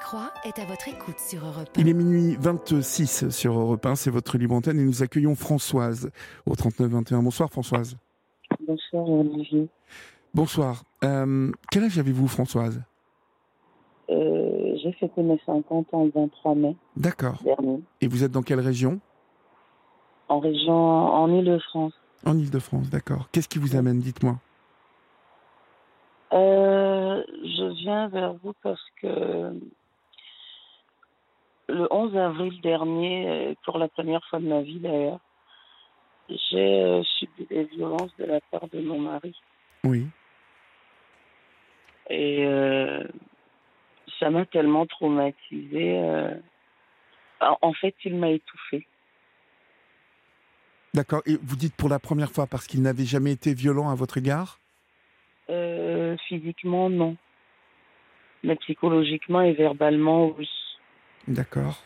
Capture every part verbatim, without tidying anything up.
Croix est à votre écoute sur Europe un. Il est minuit vingt-six sur Europe un, c'est votre libre antenne et nous accueillons Françoise au trente-neuf vingt et un. Bonsoir Françoise. Bonsoir Olivier. Bonsoir. Euh, quel âge avez-vous Françoise ? Euh, j'ai fêté mes cinquante ans le vingt-trois mai D'accord. dernier. Et vous êtes dans quelle région ? En région, en Île-de-France. En Île-de-France, d'accord. Qu'est-ce qui vous amène, dites-moi ? Euh, je viens vers vous parce que le onze avril dernier, pour la première fois de ma vie d'ailleurs, j'ai euh, subi des violences de la part de mon mari. Oui. Et euh, ça m'a tellement traumatisée. Euh... En fait, il m'a étouffée. D'accord. Et vous dites pour la première fois parce qu'il n'avait jamais été violent à votre égard ? euh, Physiquement, non. Mais psychologiquement et verbalement, oui. D'accord.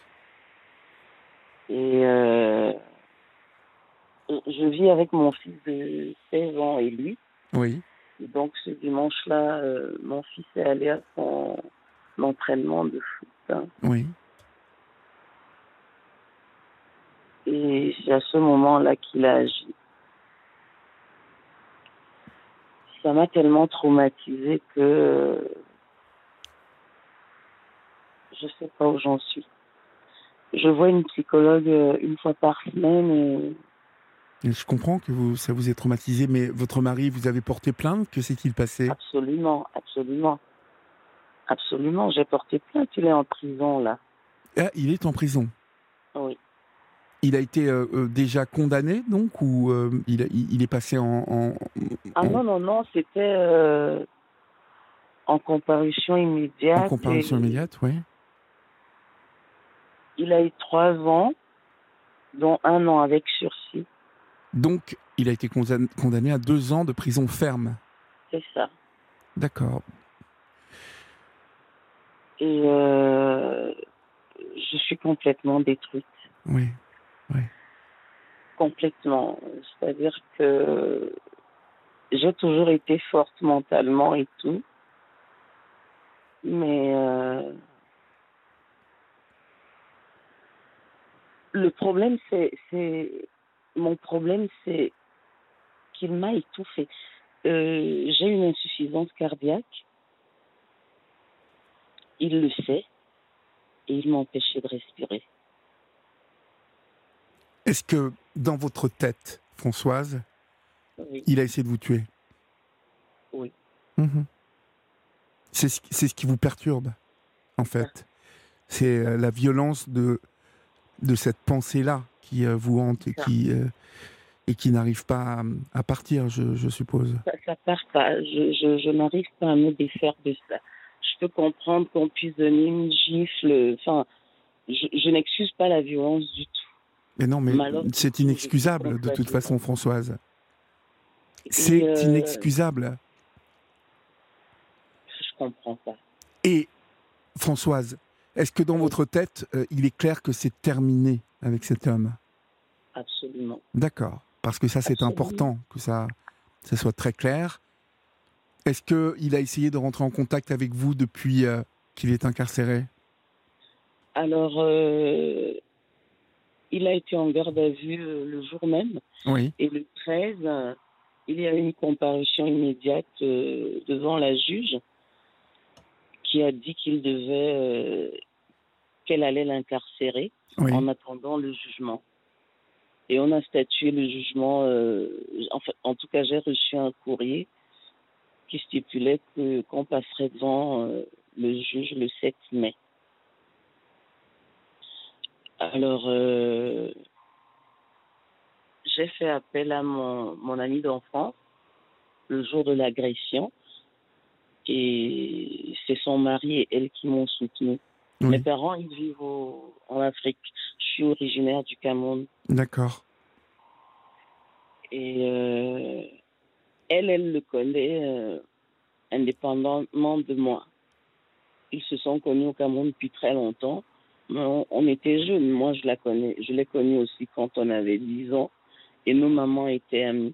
Et euh, je vis avec mon fils de seize ans et lui. Oui. Et donc ce dimanche-là, euh, mon fils est allé à son entraînement de foot. Hein. Oui. Et c'est à ce moment-là qu'il a agi. Ça m'a tellement traumatisée que euh, je ne sais pas où j'en suis. Je vois une psychologue euh, une fois par semaine et Je comprends que vous, ça vous ait traumatisé, mais votre mari, vous avez porté plainte ? Que s'est-il passé ? absolument, absolument, absolument. J'ai porté plainte, il est en prison là. Ah, il est en prison. Oui. Il a été euh, euh, déjà condamné, donc, ou euh, il, a, il, il est passé en... en, en... Ah non, non, non, c'était euh, en comparution immédiate. En comparution immédiate, oui. Il a eu trois ans, dont un an avec sursis. Donc, il a été condamné à deux ans de prison ferme. C'est ça. D'accord. Et euh, je suis complètement détruite. Oui, oui. Complètement. C'est-à-dire que j'ai toujours été forte mentalement et tout. Mais euh, le problème, c'est, c'est... Mon problème, c'est qu'il m'a étouffée. Euh, j'ai une insuffisance cardiaque. Il le sait. Et il m'empêchait de respirer. Est-ce que, dans votre tête, Françoise, Oui. il a essayé de vous tuer ? Oui. Mmh. C'est ce, c'est ce qui vous perturbe, en fait. C'est euh, la violence de, de cette pensée-là qui euh, vous hante et qui, euh, et qui n'arrive pas à, à partir, je, je suppose. Ça, ça part pas. Je, je, je n'arrive pas à me défaire de ça. Je peux comprendre qu'on puisse donner une gifle. Enfin, je, je n'excuse pas la violence du tout. Mais non, mais c'est inexcusable de toute façon, Françoise. C'est euh, inexcusable. Je comprends pas. Et Françoise, est-ce que dans oui. votre tête, euh, il est clair que c'est terminé avec cet homme ? Absolument. D'accord. Parce que ça, c'est Absolument. important, que ça, ça soit très clair. Est-ce qu'il a essayé de rentrer en contact avec vous depuis euh, qu'il est incarcéré ? Alors, euh, il a été en garde à vue euh, le jour même. Oui. Et le treize, euh, il y a eu une comparution immédiate euh, devant la juge qui a dit qu'il devait, euh, qu'elle allait l'incarcérer oui. en attendant le jugement. Et on a statué le jugement. Euh, en, fait, en tout cas, j'ai reçu un courrier qui stipulait que, qu'on passerait devant euh, le juge le sept mai. Alors, euh, j'ai fait appel à mon, mon ami d'enfance le jour de l'agression. Et c'est son mari et elle qui m'ont soutenu. Oui. Mes parents, ils vivent au, en Afrique. Je suis originaire du Cameroun. D'accord. Et euh, elle, elle le connaît euh, indépendamment de moi. Ils se sont connus au Cameroun depuis très longtemps. Mais on, on était jeunes. Moi, je la connais. Je l'ai connue aussi quand on avait dix ans. Et nos mamans étaient amies.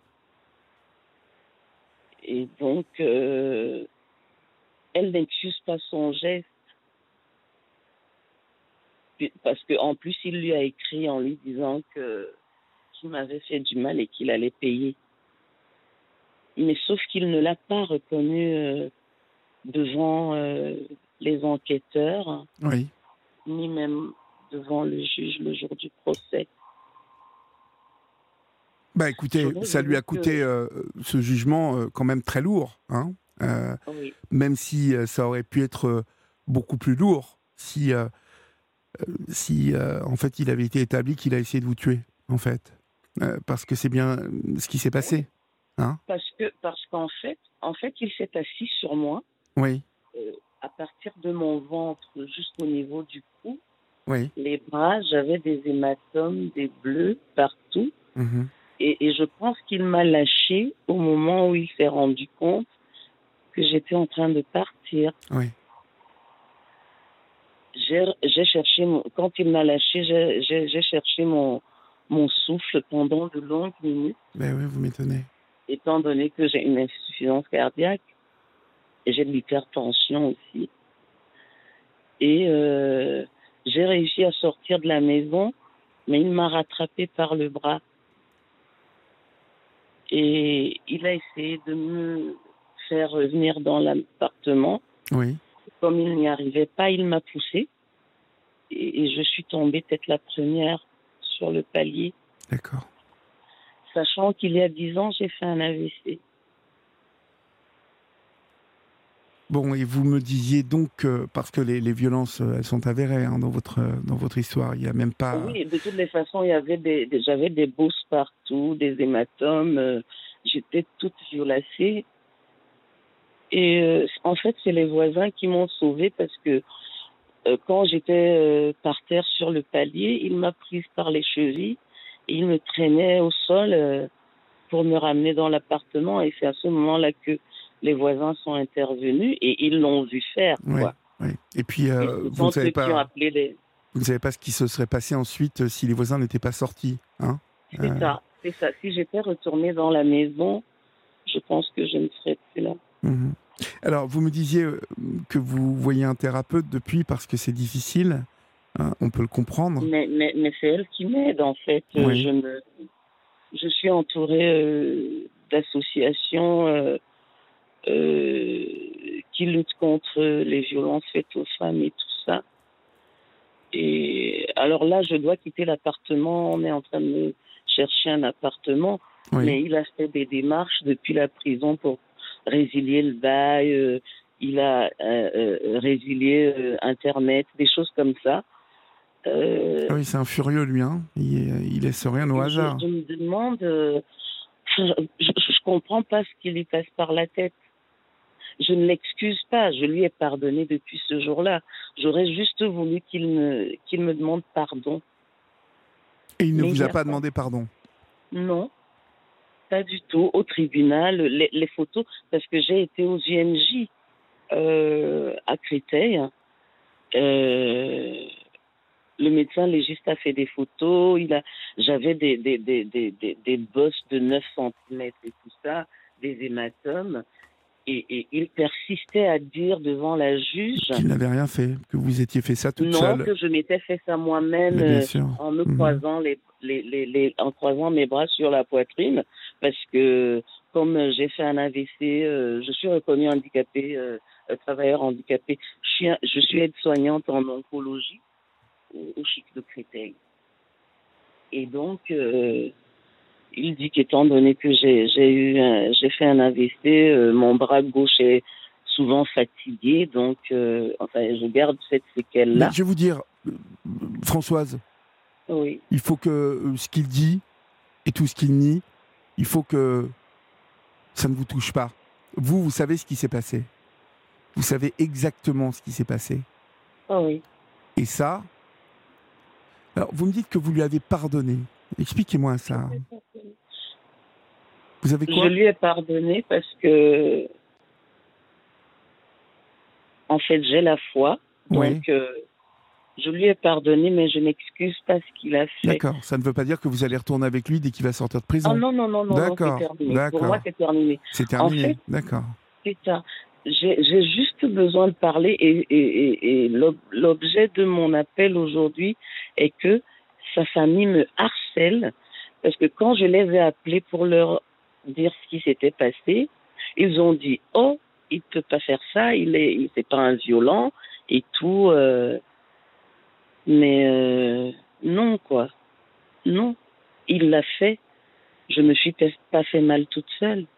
Et donc, euh, elle n'excuse pas son geste. Puis- Parce qu'en plus, il lui a écrit en lui disant que qu'il m'avait fait du mal et qu'il allait payer. Mais sauf qu'il ne l'a pas reconnu euh, devant euh, les enquêteurs, Oui. ni même devant le juge le jour du procès. Bah écoutez, J'aurais ça lui voulu a coûté que... euh, ce jugement euh, quand même très lourd, hein. Euh, Oui, même si euh, ça aurait pu être euh, beaucoup plus lourd si, euh, si euh, en fait il avait été établi qu'il a essayé de vous tuer, en fait. Euh, parce que c'est bien euh, ce qui s'est passé, hein. parce que parce qu'en fait, en fait, il s'est assis sur moi Oui, euh, à partir de mon ventre jusqu'au niveau du cou. oui. Les bras, j'avais des hématomes, des bleus partout. Mhm. Et, et je pense qu'il m'a lâché au moment où il s'est rendu compte que j'étais en train de partir. Oui. J'ai, j'ai cherché, mon, quand il m'a lâché, j'ai, j'ai, j'ai cherché mon, mon souffle pendant de longues minutes, Ben oui, vous m'étonnez. étant donné que j'ai une insuffisance cardiaque et j'ai de l'hypertension aussi. Et euh, j'ai réussi à sortir de la maison, mais il m'a rattrapé par le bras. Et il a essayé de me faire revenir dans l'appartement. Oui, Comme il n'y arrivait pas, il m'a poussé. Et, et je suis tombée tête la première sur le palier, d'accord. sachant qu'il y a dix ans, j'ai fait un A V C. Bon, et vous me disiez donc, que- parce que les, les violences, euh, elles sont avérées hein, dans, votre, euh, dans votre histoire, il n'y a même pas... Oui, de toutes les façons, il y avait des, des- j'avais des bosses partout, des hématomes. euh, j'étais toute violacée. Et euh, en fait, c'est les voisins qui m'ont sauvée parce que euh, quand j'étais euh, par terre sur le palier, il m'a prise par les chevilles et il me traînait au sol euh, pour me ramener dans l'appartement. Et c'est à ce moment-là que les voisins sont intervenus et ils l'ont vu faire, Oui, quoi. oui. Et puis, Et euh, ce vous ne sont savez eux qui ont pas, appelé les... vous ne savez pas ce qui se serait passé ensuite euh, si les voisins n'étaient pas sortis, hein. C'est Euh, ça, c'est ça. Si j'étais retournée dans la maison, je pense que je ne serais plus là. mhm. Alors, vous me disiez euh, que vous voyez un thérapeute depuis parce que c'est difficile, hein, on peut le comprendre. Mais, mais, mais c'est elle qui m'aide, en fait. Euh, Oui, Je, me, je suis entourée euh, d'associations euh, euh, qui luttent contre les violences faites aux femmes et tout ça. Et alors là, je dois quitter l'appartement. On est en train de me chercher un appartement. oui. Mais il a fait des démarches depuis la prison pour résilier le bail. euh, il a euh, euh, résilié euh, Internet, des choses comme ça. Euh, Ah oui, c'est un furieux, lui, hein. Il, il laisse rien au et je, hasard. je me demande, euh, je ne comprends pas ce qui lui passe par la tête. Je ne l'excuse pas, je lui ai pardonné depuis ce jour-là. J'aurais juste voulu qu'il me, qu'il me demande pardon. Et il ne Mais il vous n'y a a pas pas. demandé pardon. Non, pas du tout. Au tribunal, les, les photos, parce que j'ai été aux I M J euh, à Créteil. Euh, le médecin légiste a fait des photos. Il a, j'avais des, des, des, des, des, des bosses de neuf centimètres et tout ça, des hématomes. Et, et il persistait à dire devant la juge Qu'il n'avait rien fait, que vous étiez fait ça toute non, seule. que je m'étais fait ça moi-même Mais bien euh, sûr. en me Mhm. croisant les, les, les, les- en croisant mes bras sur la poitrine, parce que comme euh, j'ai fait un A V C, euh, je suis reconnue handicapée, euh, euh, travailleur handicapé. Je suis, un- je suis aide-soignante en oncologie au, au Chic de Créteil. Et donc, euh, il dit qu'étant donné que j'ai j'ai eu un- j'ai fait un A V C, euh, mon bras gauche est souvent fatigué, donc euh, enfin je garde cette Mais séquelle-là. je vais vous dire, euh, Françoise, Oui. il faut que euh, ce qu'il dit et tout ce qu'il nie, il faut que ça ne vous touche pas. Vous, vous savez ce qui s'est passé. Vous savez exactement ce qui s'est passé. Ah oui. Et ça, alors vous me dites que vous lui avez pardonné. Expliquez-moi ça. Vous avez Je quoi? lui ai pardonné parce que, en fait, j'ai la foi. Oui, Donc, euh, je lui ai pardonné, mais je n'excuse pas ce qu'il a fait. d'accord. Ça ne veut pas dire que vous allez retourner avec lui dès qu'il va sortir de Ah prison. non, non, non, non, non, c'est D'accord, terminé. Pour moi, d'accord. c'est terminé. C'est En terminé, fait, d'accord. c'est ça. j'ai, j'ai juste besoin de parler et, et, et, et l'ob- l'objet de mon appel aujourd'hui est que sa famille me harcèle parce que quand je les ai appelés pour leur dire ce qui s'était passé, ils ont dit « Oh, il peut pas faire ça, il est, il, c'est pas un violent et tout. euh, » Mais euh, non, quoi. Non, il l'a fait. Je me suis pas pas fait mal toute seule.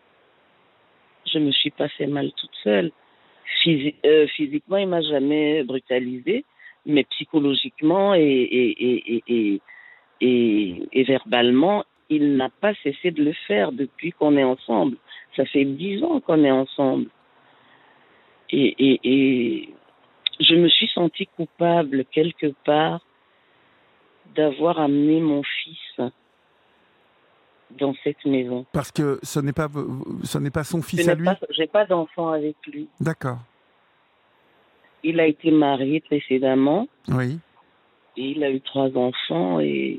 Je me suis pas fait mal toute seule. Physi- euh, physiquement, il m'a jamais brutalisée, mais psychologiquement et, et, et, et, et, et- et verbalement, il n'a pas cessé de le faire depuis qu'on est ensemble. Ça fait dix ans qu'on est ensemble. Et, et, et je me suis sentie coupable quelque part d'avoir amené mon fils dans cette maison. Parce que ce n'est pas, vo- ce n'est pas son Je fils à n'ai lui. pas, j'ai pas d'enfant avec lui. D'accord. Il a été marié précédemment Oui. et il a eu trois enfants et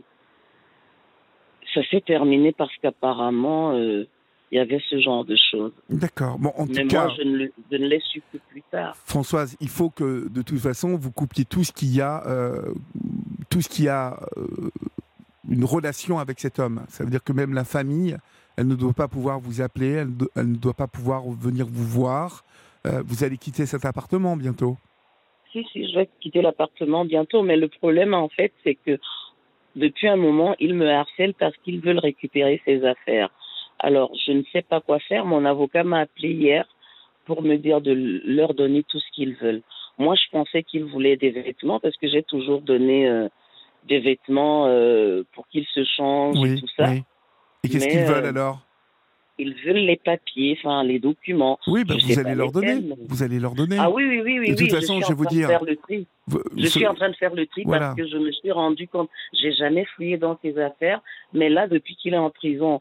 ça s'est terminé parce qu'apparemment euh, il y avait ce genre de choses. D'accord. Bon, en Mais tout moi, cas, je ne, le- je ne l'ai su que plus tard. Françoise, il faut que de toute façon vous coupiez tout ce qu'il y a, euh, tout ce qui a euh, une relation avec cet homme. Ça veut dire que même la famille, elle ne doit pas pouvoir vous appeler, elle, do- elle ne doit pas pouvoir venir vous voir. Euh, vous allez quitter cet appartement bientôt. Si, si, je vais quitter l'appartement bientôt, mais le problème, en fait, c'est que depuis un moment, ils me harcèlent parce qu'ils veulent récupérer ses affaires. Alors, je ne sais pas quoi faire. Mon avocat m'a appelé hier pour me dire de leur donner tout ce qu'ils veulent. Moi, je pensais qu'ils voulaient des vêtements parce que j'ai toujours donné euh, des vêtements euh, pour qu'ils se changent et Oui, tout ça. oui. Et qu'est-ce Mais qu'ils veulent euh, alors? ils veulent les papiers, enfin les documents. Oui, bah, Je vous sais allez pas leur donner. lesquels. mais- Vous allez leur donner. Ah oui, oui, oui, oui, De toute oui. Je façon, suis je en vais vous train de dire, faire le tri. vous- Je ce- suis en train de faire le tri voilà. parce que je me suis rendu compte, j'ai jamais fouillé dans ses affaires, mais là, depuis qu'il est en prison,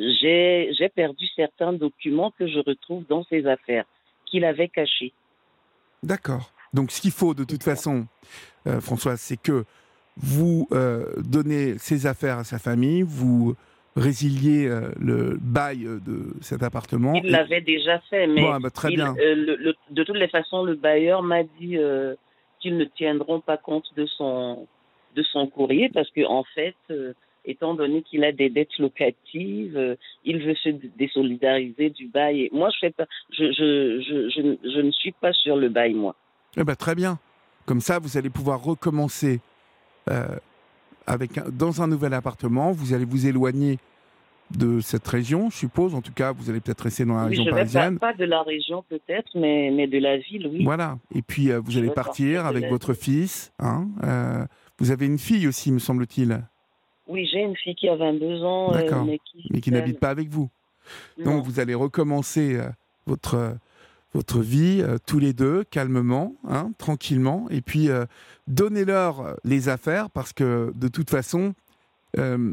j'ai j'ai perdu certains documents que je retrouve dans ses affaires, qu'il avait cachés. D'accord. Donc, ce qu'il faut de toute façon, euh, Françoise, c'est que vous euh, donnez ses affaires à sa famille, vous résiliez euh, le bail euh, de cet appartement. Il et- l'avait déjà fait, mais Bon, ah bah, très il, bien. euh, le- le- de toutes les façons, le bailleur m'a dit euh, qu'ils ne tiendront pas compte de son, de son courrier parce que, en fait, euh, étant donné qu'il a des dettes locatives, euh, il veut se désolidariser du bail. Et moi, je, fais pas, je, je, je, je, ne- je ne suis pas sur le bail, moi. Eh ben, très bien. Comme ça, vous allez pouvoir recommencer euh, avec un- dans un nouvel appartement. Vous allez vous éloigner de cette région, je suppose. En tout cas, vous allez peut-être rester dans la Oui, région je vais pas, parisienne. pas de la région peut-être, mais, mais de la ville, oui. Voilà. Et puis, euh, vous Je allez vais partir partir de avec la votre fils. Hein. Euh, vous avez une fille aussi, me semble-t-il. Oui, j'ai une fille qui a vingt-deux ans, euh, D'accord. mais qui... Mais qui n'habite pas avec vous. Non. Donc, vous allez recommencer euh, votre, euh, votre vie euh, tous les deux, calmement, hein, tranquillement. Et puis, euh, donnez-leur euh, les affaires parce que, de toute façon, euh,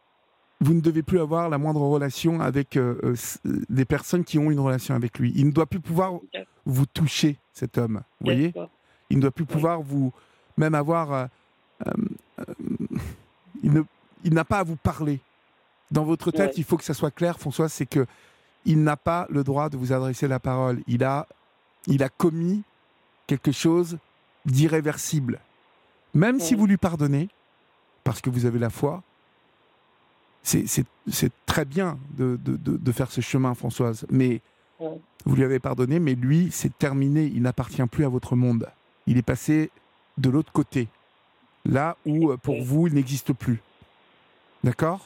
vous ne devez plus avoir la moindre relation avec euh, euh, s- des personnes qui ont une relation avec lui. Il ne doit plus pouvoir D'accord. vous toucher, cet homme. Vous voyez? D'accord. Il ne doit plus Oui. pouvoir vous... Même avoir... euh, euh, euh, il ne- il n'a pas à vous parler. Dans votre tête, Ouais. il faut que ça soit clair, François, c'est que il n'a pas le droit de vous adresser la parole. Il a, il a commis quelque chose d'irréversible. Même si Oui. vous lui pardonnez, parce que vous avez la foi, c'est c'est- c'est très bien de, de, de, de faire ce chemin, Françoise. Mais Oui. vous lui avez pardonné, mais lui, c'est terminé. Il n'appartient plus à votre monde. Il est passé de l'autre côté, là où, euh, pour Oui. vous, il n'existe plus. D'accord ?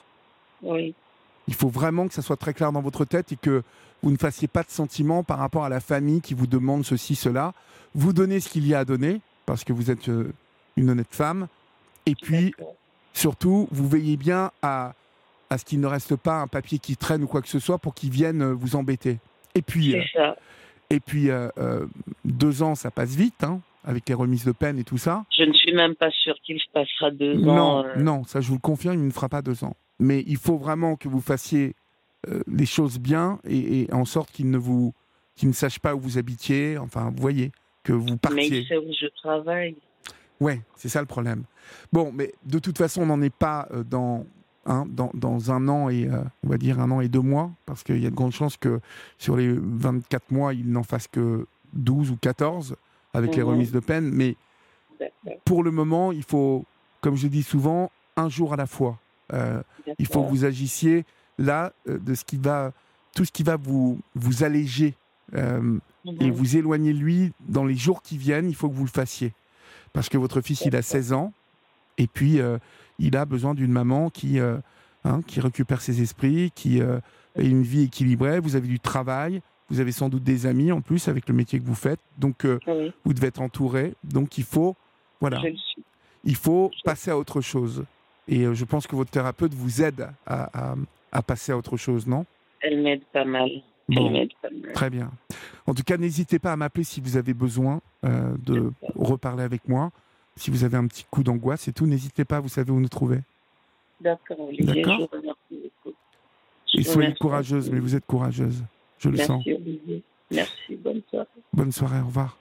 Oui. Il faut vraiment que ça soit très clair dans votre tête et que vous ne fassiez pas de sentiments par rapport à la famille qui vous demande ceci, cela. Vous donnez ce qu'il y a à donner, parce que vous êtes euh, une honnête femme. Et puis, D'accord. surtout, vous veillez bien à, à ce qu'il ne reste pas un papier qui traîne ou quoi que ce soit pour qu'il vienne euh, vous embêter. Et puis, euh, C'est ça. et puis euh, euh, deux ans, ça passe vite, hein, avec les remises de peine et tout ça. Je ne suis même pas sûre qu'il se passera deux Non, ans. euh, non, ça je vous le confirme, il ne fera pas deux ans. Mais il faut vraiment que vous fassiez euh, les choses bien et, et en sorte qu'il ne vous, qu'il ne sache pas où vous habitiez. Enfin, vous voyez, que vous Mais partiez. il sait où je travaille. Ouais, c'est ça le problème. Bon, mais de toute façon, on n'en est pas euh, dans hein, dans, dans un an et, euh, on va dire, un an et deux mois, parce qu'il y a de grandes chances que sur les vingt-quatre mois, il n'en fasse que douze ou quatorze avec mmh. les remises de peine. Mais pour le moment, il faut, comme je dis souvent, un jour à la fois. Euh, il faut que vous agissiez là euh, de ce qui va, tout ce qui va vous, vous alléger euh, mmh. et vous éloigner de lui dans les jours qui viennent. Il faut que vous le fassiez. Parce que votre fils, il a seize ans, et puis euh, il a besoin d'une maman qui, euh, hein, qui récupère ses esprits, qui euh, a une vie équilibrée. Vous avez du travail, vous avez sans doute des amis en plus avec le métier que vous faites, donc euh, oui. vous devez être entouré. Donc il faut, voilà, il faut passer à autre chose. Et euh, je pense que votre thérapeute vous aide à, à, à passer à autre chose, non ? Elle m'aide pas mal. Bon, Elle m'aide pas mal. Très bien. En tout cas, n'hésitez pas à m'appeler si vous avez besoin euh, de reparler avec moi. Si vous avez un petit coup d'angoisse et tout, n'hésitez pas, vous savez où nous trouver. D'accord, Olivier. D'accord. Je remercie beaucoup. Et soyez courageuse, mais vous êtes courageuse. Je le Merci, sens. Merci, Olivier. Merci. Bonne soirée. Bonne soirée, au revoir.